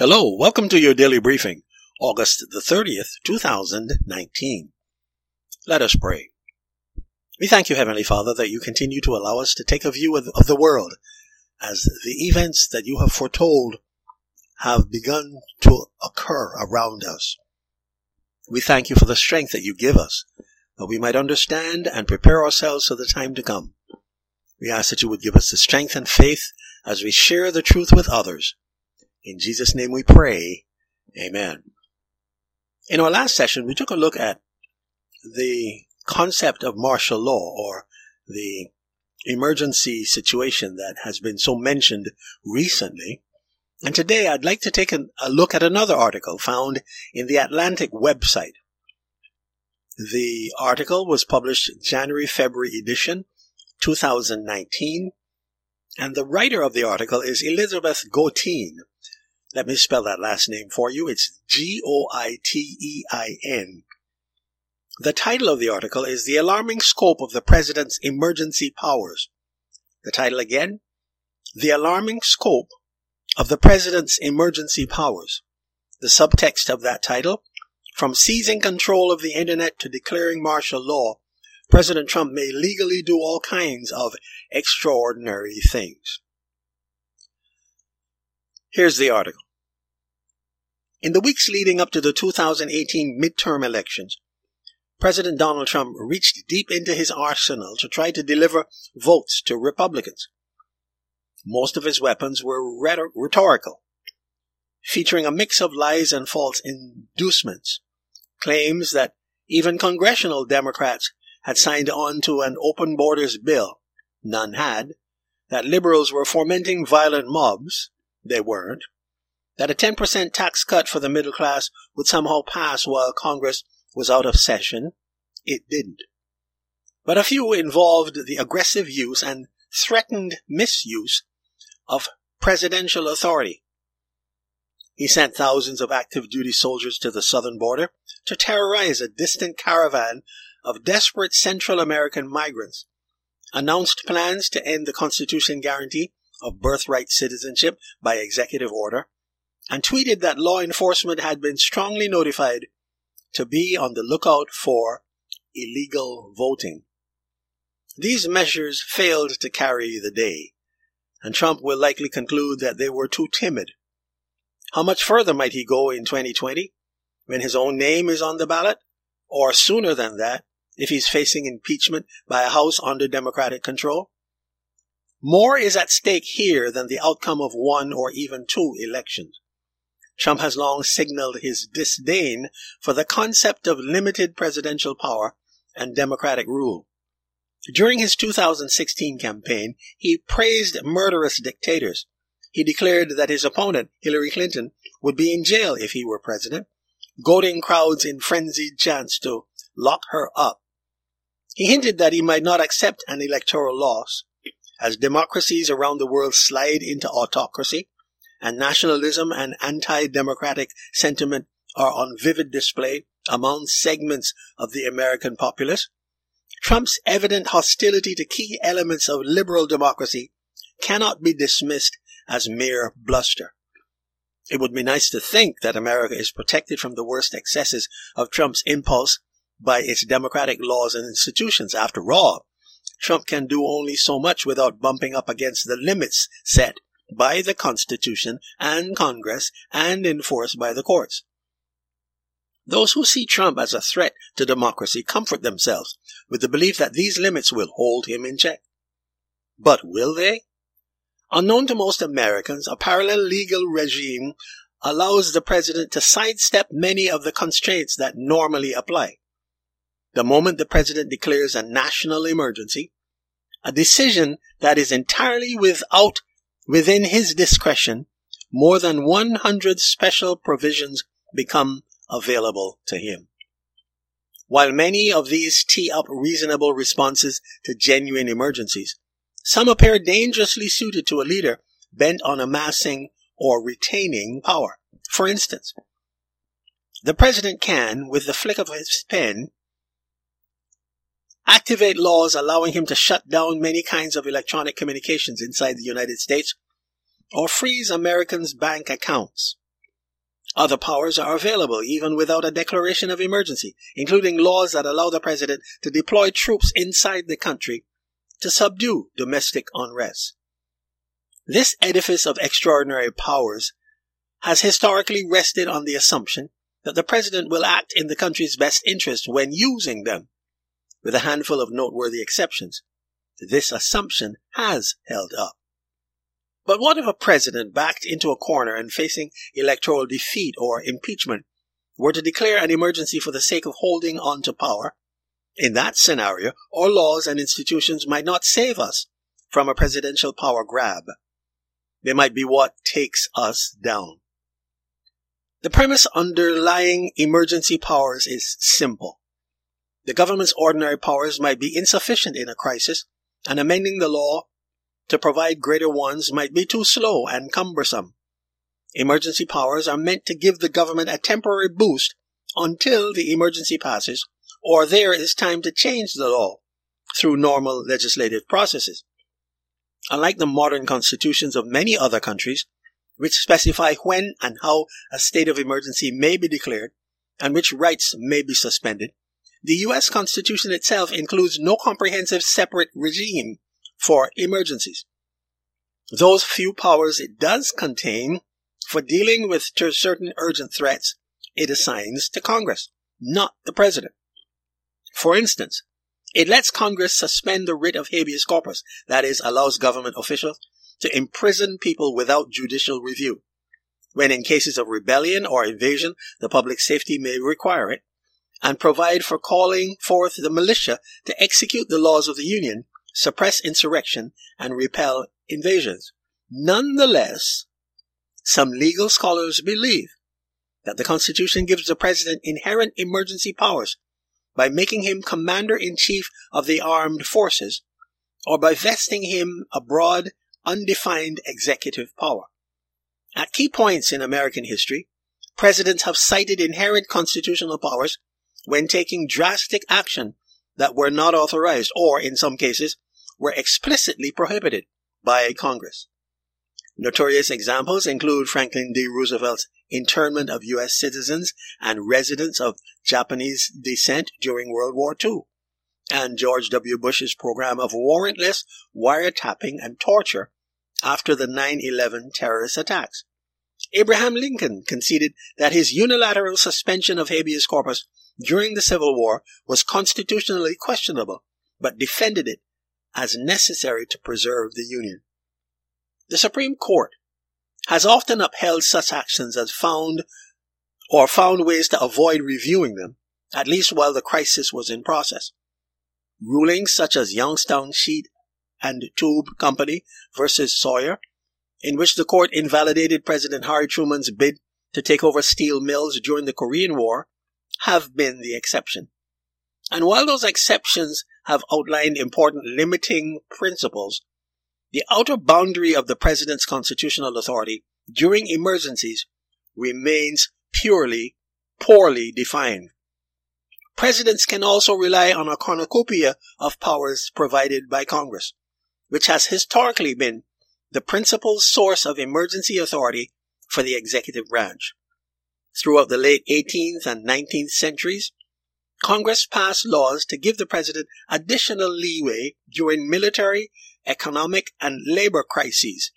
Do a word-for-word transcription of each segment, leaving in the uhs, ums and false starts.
Hello, welcome to your daily briefing, August the thirtieth, two thousand nineteen. Let us pray. We thank you, Heavenly Father, that you continue to allow us to take a view of, of the world as the events that you have foretold have begun to occur around us. We thank you for the strength that you give us, that we might understand and prepare ourselves for the time to come. We ask that you would give us the strength and faith as we share the truth with others. In Jesus' name we pray. Amen. In our last session, we took a look at the concept of martial law, or the emergency situation that has been so mentioned recently. And today I'd like to take a, a look at another article found in the Atlantic website. The article was published January-February edition, two thousand nineteen, and the writer of the article is Elizabeth Goitein. Let me spell that last name for you. It's G O I T E I N. The title of the article is The Alarming Scope of the President's Emergency Powers. The title again, The Alarming Scope of the President's Emergency Powers. The subtext of that title, from seizing control of the internet to declaring martial law, President Trump may legally do all kinds of extraordinary things. Here's the article. In the weeks leading up to the two thousand eighteen midterm elections, President Donald Trump reached deep into his arsenal to try to deliver votes to Republicans. Most of his weapons were rhetorical, featuring a mix of lies and false inducements, claims that even congressional Democrats had signed on to an open borders bill. None had. That liberals were fomenting violent mobs. They weren't. That a ten percent tax cut for the middle class would somehow pass while Congress was out of session. It didn't. But a few involved the aggressive use and threatened misuse of presidential authority. He sent thousands of active duty soldiers to the southern border to terrorize a distant caravan of desperate Central American migrants, announced plans to end the Constitution guarantee of birthright citizenship by executive order, and tweeted that law enforcement had been strongly notified to be on the lookout for illegal voting. These measures failed to carry the day, and Trump will likely conclude that they were too timid. How much further might he go in twenty twenty, when his own name is on the ballot, or sooner than that, if he's facing impeachment by a House under Democratic control? More is at stake here than the outcome of one or even two elections. Trump has long signaled his disdain for the concept of limited presidential power and democratic rule. During his two thousand sixteen campaign, he praised murderous dictators. He declared that his opponent, Hillary Clinton, would be in jail if he were president, goading crowds in frenzied chants to lock her up. He hinted that he might not accept an electoral loss, as democracies around the world slide into autocracy, and nationalism and anti-democratic sentiment are on vivid display among segments of the American populace. Trump's evident hostility to key elements of liberal democracy cannot be dismissed as mere bluster. It would be nice to think that America is protected from the worst excesses of Trump's impulse by its democratic laws and institutions. After all, Trump can do only so much without bumping up against the limits set by the Constitution and Congress and enforced by the courts. Those who see Trump as a threat to democracy comfort themselves with the belief that these limits will hold him in check. But will they? Unknown to most Americans, a parallel legal regime allows the president to sidestep many of the constraints that normally apply. The moment the president declares a national emergency, a decision that is entirely without, within his discretion, more than one hundred special provisions become available to him. While many of these tee up reasonable responses to genuine emergencies, some appear dangerously suited to a leader bent on amassing or retaining power. For instance, the president can, with the flick of his pen, activate laws allowing him to shut down many kinds of electronic communications inside the United States, or freeze Americans' bank accounts. Other powers are available even without a declaration of emergency, including laws that allow the president to deploy troops inside the country to subdue domestic unrest. This edifice of extraordinary powers has historically rested on the assumption that the president will act in the country's best interest when using them, with a handful of noteworthy exceptions. This assumption has held up. But what if a president backed into a corner and facing electoral defeat or impeachment were to declare an emergency for the sake of holding on to power? In that scenario, our laws and institutions might not save us from a presidential power grab. They might be what takes us down. The premise underlying emergency powers is simple. The government's ordinary powers might be insufficient in a crisis, and amending the law to provide greater ones might be too slow and cumbersome. Emergency powers are meant to give the government a temporary boost until the emergency passes, or there is time to change the law through normal legislative processes. Unlike the modern constitutions of many other countries, which specify when and how a state of emergency may be declared and which rights may be suspended, the U S Constitution itself includes no comprehensive separate regime for emergencies. Those few powers it does contain for dealing with certain urgent threats it assigns to Congress, not the president. For instance, it lets Congress suspend the writ of habeas corpus, that is, allows government officials to imprison people without judicial review, when in cases of rebellion or invasion the public safety may require it, and provide for calling forth the militia to execute the laws of the Union, suppress insurrection, and repel invasions. Nonetheless, some legal scholars believe that the Constitution gives the president inherent emergency powers by making him commander-in-chief of the armed forces, or by vesting him a broad, undefined executive power. At key points in American history, presidents have cited inherent constitutional powers when taking drastic action that were not authorized or, in some cases, were explicitly prohibited by Congress. Notorious examples include Franklin D. Roosevelt's internment of U S citizens and residents of Japanese descent during World War Two, and George W. Bush's program of warrantless wiretapping and torture after the nine eleven terrorist attacks. Abraham Lincoln conceded that his unilateral suspension of habeas corpus during the Civil War was constitutionally questionable, but defended it as necessary to preserve the Union. The Supreme Court has often upheld such actions as found or found ways to avoid reviewing them, at least while the crisis was in process. Rulings such as Youngstown Sheet and Tube Company versus Sawyer, in which the court invalidated President Harry Truman's bid to take over steel mills during the Korean War, have been the exception. And while those exceptions have outlined important limiting principles, the outer boundary of the president's constitutional authority during emergencies remains purely, poorly defined. Presidents can also rely on a cornucopia of powers provided by Congress, which has historically been the principal source of emergency authority for the executive branch. Throughout the late eighteenth and nineteenth centuries, Congress passed laws to give the president additional leeway during military, economic, and labor crises.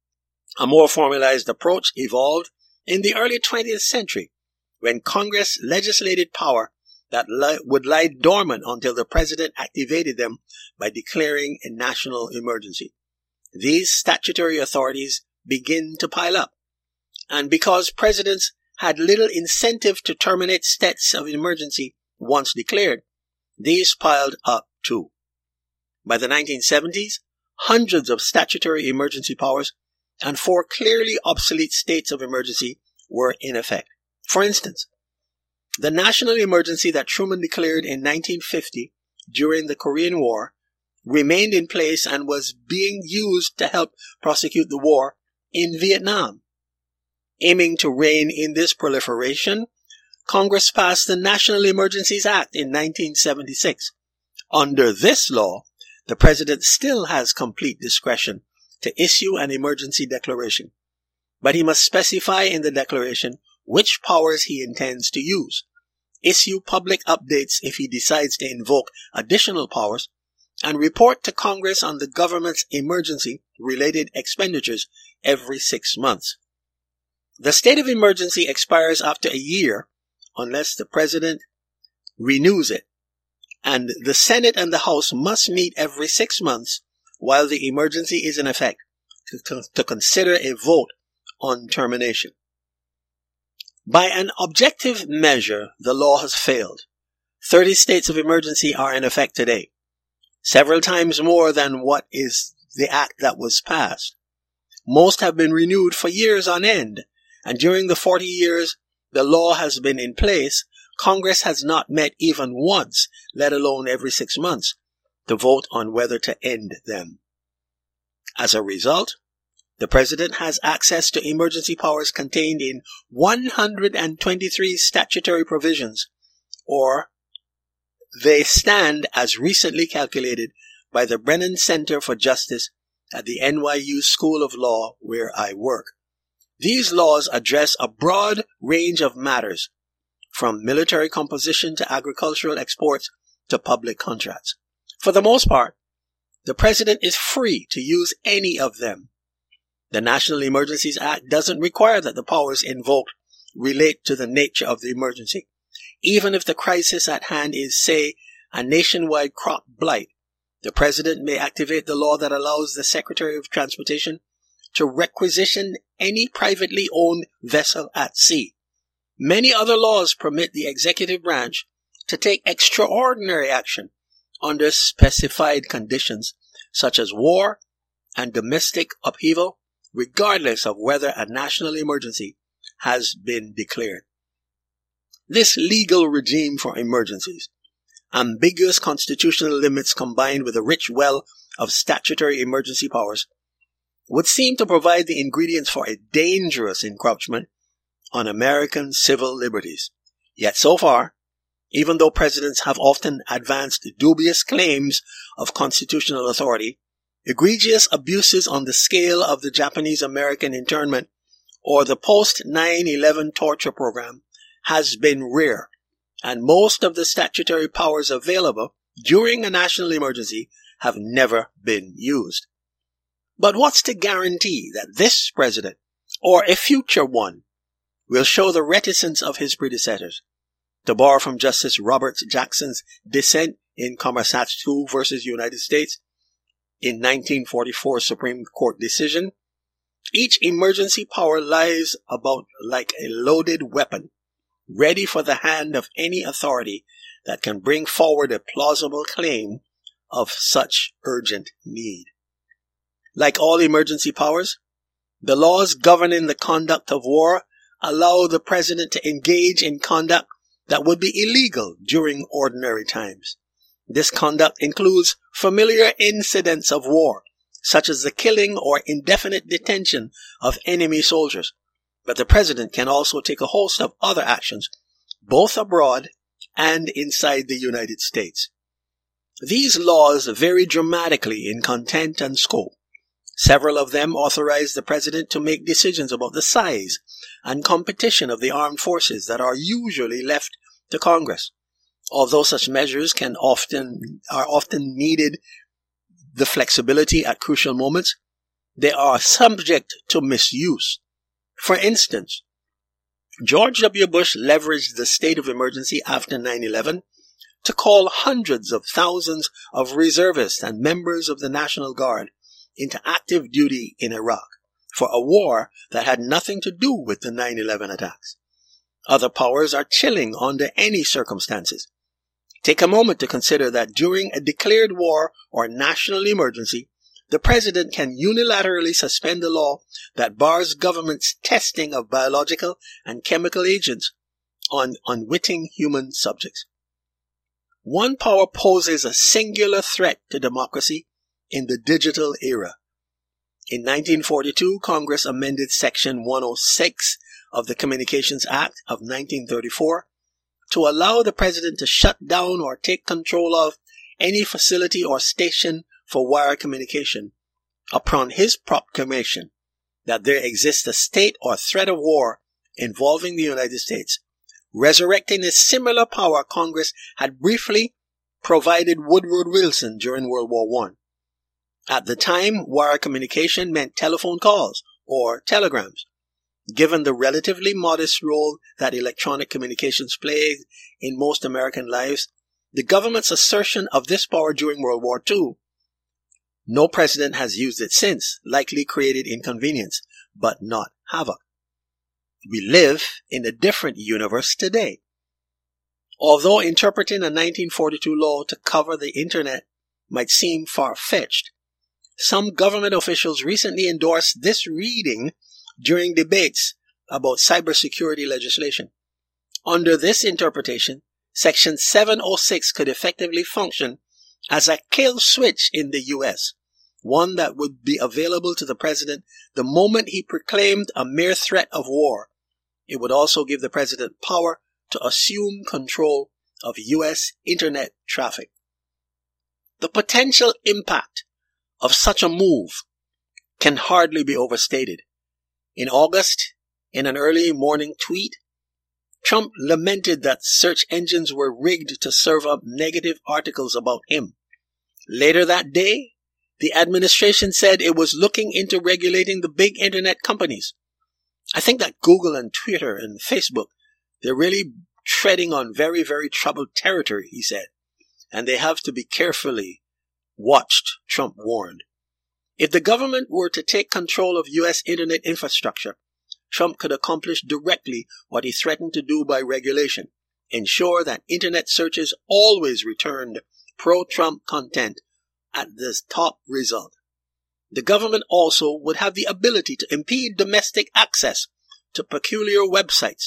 A more formalized approach evolved in the early twentieth century, when Congress legislated power that li- would lie dormant until the president activated them by declaring a national emergency. These statutory authorities begin to pile up, and because presidents had little incentive to terminate states of emergency once declared, these piled up too. By the nineteen seventies, hundreds of statutory emergency powers and four clearly obsolete states of emergency were in effect. For instance, the national emergency that Truman declared in nineteen fifty during the Korean War remained in place and was being used to help prosecute the war in Vietnam. Aiming to rein in this proliferation, Congress passed the National Emergencies Act in nineteen seventy-six. Under this law, the president still has complete discretion to issue an emergency declaration, but he must specify in the declaration which powers he intends to use, issue public updates if he decides to invoke additional powers, and report to Congress on the government's emergency-related expenditures every six months. The state of emergency expires after a year unless the president renews it, and the Senate and the House must meet every six months while the emergency is in effect to, to, to consider a vote on termination. By an objective measure, the law has failed. thirty states of emergency are in effect today, several times more than what is the act that was passed. Most have been renewed for years on end, and during the forty years the law has been in place, Congress has not met even once, let alone every six months, to vote on whether to end them. As a result, the President has access to emergency powers contained in one hundred twenty-three statutory provisions, or they stand as recently calculated by the Brennan Center for Justice at the N Y U School of Law, where I work. These laws address a broad range of matters, from military composition to agricultural exports to public contracts. For the most part, the President is free to use any of them. The National Emergencies Act doesn't require that the powers invoked relate to the nature of the emergency. Even if the crisis at hand is, say, a nationwide crop blight, the President may activate the law that allows the Secretary of Transportation to requisition any privately owned vessel at sea. Many other laws permit the executive branch to take extraordinary action under specified conditions, such as war and domestic upheaval, regardless of whether a national emergency has been declared. This legal regime for emergencies, ambiguous constitutional limits combined with a rich well of statutory emergency powers, would seem to provide the ingredients for a dangerous encroachment on American civil liberties. Yet so far, even though presidents have often advanced dubious claims of constitutional authority, egregious abuses on the scale of the Japanese-American internment or the post nine eleven torture program has been rare, and most of the statutory powers available during a national emergency have never been used. But what's to guarantee that this president, or a future one, will show the reticence of his predecessors? To borrow from Justice Robert Jackson's dissent in Korematsu versus United States in nineteen forty-four Supreme Court decision, each emergency power lies about like a loaded weapon, ready for the hand of any authority that can bring forward a plausible claim of such urgent need. Like all emergency powers, the laws governing the conduct of war allow the president to engage in conduct that would be illegal during ordinary times. This conduct includes familiar incidents of war, such as the killing or indefinite detention of enemy soldiers. But the president can also take a host of other actions, both abroad and inside the United States. These laws vary dramatically in content and scope. Several of them authorize the president to make decisions about the size and competition of the armed forces that are usually left to Congress. Although such measures can often are often needed the flexibility at crucial moments, they are subject to misuse. For instance, George W. Bush leveraged the state of emergency after nine eleven to call hundreds of thousands of reservists and members of the National Guard into active duty in Iraq for a war that had nothing to do with the nine eleven attacks. Other powers are chilling under any circumstances. Take a moment to consider that during a declared war or national emergency, the president can unilaterally suspend the law that bars government's testing of biological and chemical agents on unwitting human subjects. One power poses a singular threat to democracy in the digital era. In nineteen forty-two, Congress amended Section one oh six of the Communications Act of nineteen thirty-four to allow the president to shut down or take control of any facility or station for wire communication upon his proclamation that there exists a state or threat of war involving the United States, resurrecting a similar power Congress had briefly provided Woodrow Wilson during World War One. At the time, wire communication meant telephone calls or telegrams. Given the relatively modest role that electronic communications played in most American lives, the government's assertion of this power during World War Two, no president has used it since, likely created inconvenience, but not havoc. We live in a different universe today. Although interpreting a nineteen forty-two law to cover the internet might seem far-fetched, some government officials recently endorsed this reading during debates about cybersecurity legislation. Under this interpretation, Section seven oh six could effectively function as a kill switch in the U S, one that would be available to the president the moment he proclaimed a mere threat of war. It would also give the president power to assume control of U S internet traffic. The potential impact of such a move can hardly be overstated. In August, in an early morning tweet, Trump lamented that search engines were rigged to serve up negative articles about him. Later that day, the administration said it was looking into regulating the big internet companies. I think that Google and Twitter and Facebook, they're really treading on very, very troubled territory, he said, and they have to be carefully watched, Trump warned. If the government were to take control of U S internet infrastructure, Trump could accomplish directly what he threatened to do by regulation, ensure that internet searches always returned pro-Trump content at the top result. The government also would have the ability to impede domestic access to peculiar websites,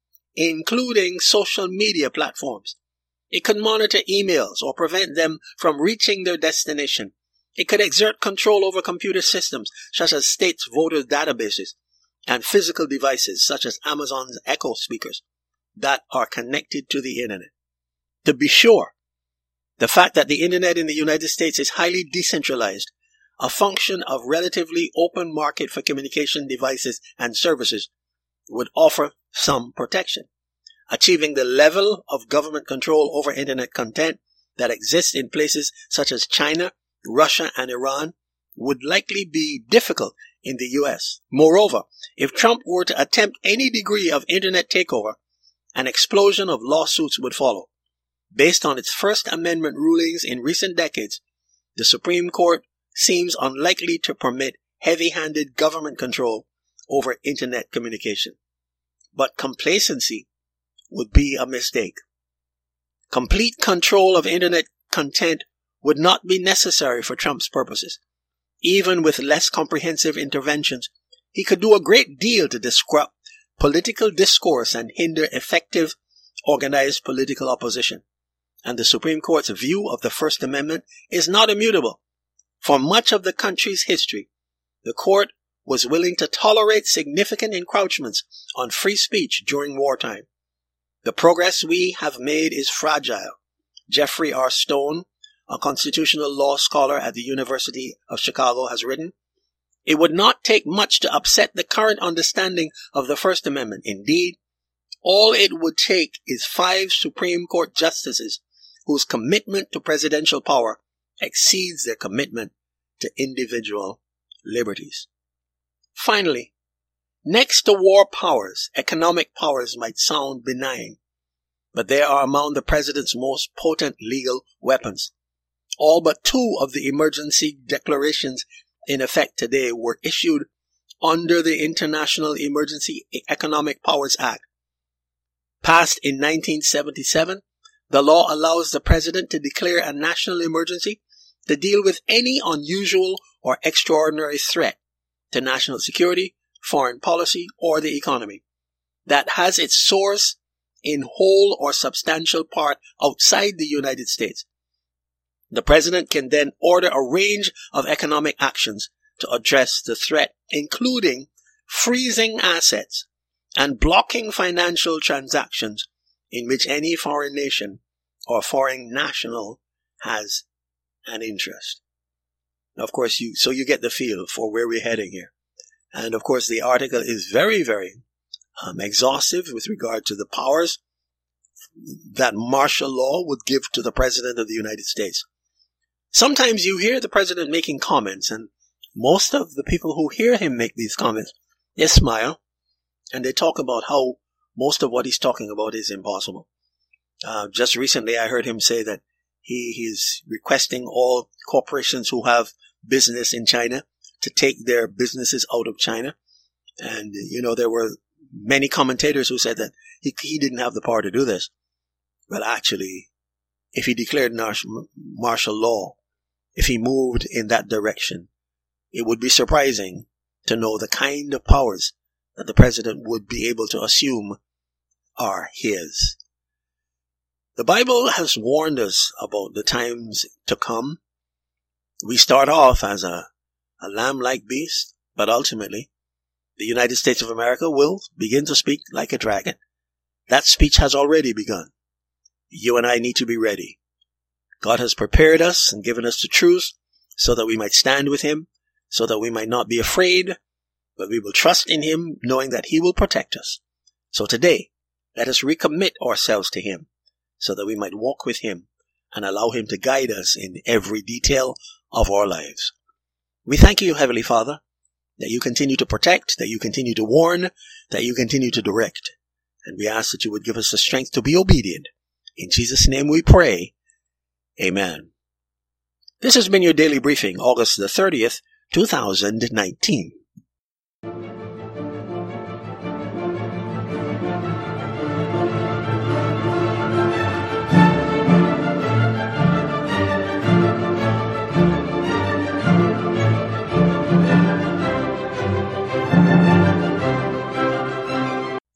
including social media platforms. It could monitor emails or prevent them from reaching their destination. It could exert control over computer systems such as states' voter databases and physical devices such as Amazon's Echo speakers that are connected to the internet. To be sure, the fact that the internet in the United States is highly decentralized, a function of relatively open market for communication devices and services, would offer some protection. Achieving the level of government control over internet content that exists in places such as China, Russia, and Iran would likely be difficult in the U S. Moreover, if Trump were to attempt any degree of internet takeover, an explosion of lawsuits would follow. Based on its First Amendment rulings in recent decades, the Supreme Court seems unlikely to permit heavy-handed government control over internet communication. But complacency would be a mistake. Complete control of internet content would not be necessary for Trump's purposes. Even with less comprehensive interventions, he could do a great deal to disrupt political discourse and hinder effective, organized political opposition. And the Supreme Court's view of the First Amendment is not immutable. For much of the country's history, the court was willing to tolerate significant encroachments on free speech during wartime. The progress we have made is fragile. Jeffrey R. Stone, a constitutional law scholar at the University of Chicago, has written, "It would not take much to upset the current understanding of the First Amendment. Indeed, all it would take is five Supreme Court justices whose commitment to presidential power exceeds their commitment to individual liberties." Finally, next to war powers, economic powers might sound benign, but they are among the president's most potent legal weapons. All but two of the emergency declarations in effect today were issued under the International Emergency Economic Powers Act. Passed in nineteen seventy-seven, the law allows the president to declare a national emergency to deal with any unusual or extraordinary threat to national security, foreign policy, or the economy that has its source in whole or substantial part outside the United States. The president can then order a range of economic actions to address the threat, including freezing assets and blocking financial transactions in which any foreign nation or foreign national has an interest. Of course, you so you get the feel for where we're heading here. And of course, the article is very, very um, exhaustive with regard to the powers that martial law would give to the President of the United States. Sometimes you hear the President making comments, and most of the people who hear him make these comments, they smile, and they talk about how most of what he's talking about is impossible. Uh, just recently I heard him say that he is requesting all corporations who have business in China to take their businesses out of China. And, you know, there were many commentators who said that he, he didn't have the power to do this. Well, actually, if he declared martial law, if he moved in that direction, it would be surprising to know the kind of powers that the president would be able to assume are his. The Bible has warned us about the times to come. We start off as a, a lamb-like beast, but ultimately, the United States of America will begin to speak like a dragon. That speech has already begun. You and I need to be ready. God has prepared us and given us the truth so that we might stand with Him, so that we might not be afraid, but we will trust in Him, knowing that He will protect us. So today, let us recommit ourselves to Him, so that we might walk with Him and allow Him to guide us in every detail of our lives. We thank you, Heavenly Father, that you continue to protect, that you continue to warn, that you continue to direct. And we ask that you would give us the strength to be obedient. In Jesus' name we pray. Amen. This has been your daily briefing, August the thirtieth, two thousand nineteen.